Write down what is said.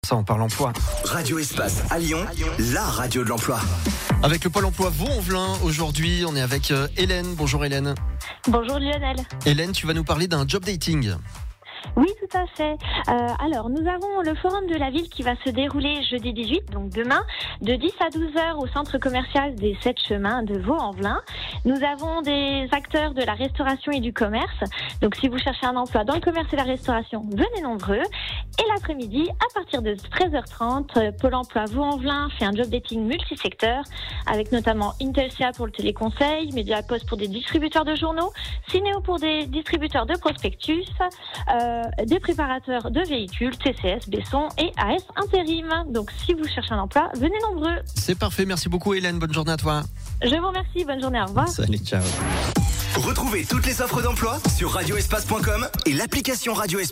Ça, on parle emploi. Radio Espace à Lyon, la radio de l'emploi. Avec le Pôle emploi Vaux-en-Velin, aujourd'hui, on est avec Hélène. Bonjour Hélène. Bonjour Lionel. Hélène, tu vas nous parler d'un job dating. Oui, tout à fait. Alors, nous avons le forum de la ville qui va se dérouler jeudi 18, donc demain, de 10 à 12 heures au centre commercial des 7 chemins de Vaux-en-Velin. Nous avons des acteurs de la restauration et du commerce. Donc, si vous cherchez un emploi dans le commerce et la restauration, venez nombreux. Et l'après-midi, à partir de 13h30, Pôle emploi Vaux-en-Velin fait un job dating multisecteur, avec notamment Intelsia pour le téléconseil, Mediapost pour des distributeurs de journaux, Cinéo pour des distributeurs de prospectus, des préparateurs de véhicules, TCS, Besson et AS Intérim. Donc si vous cherchez un emploi, venez nombreux. C'est parfait, merci beaucoup Hélène, bonne journée à toi. Je vous remercie, bonne journée, au revoir. Salut, ciao. Retrouvez toutes les offres d'emploi sur radioespace.com et l'application Radio Espace.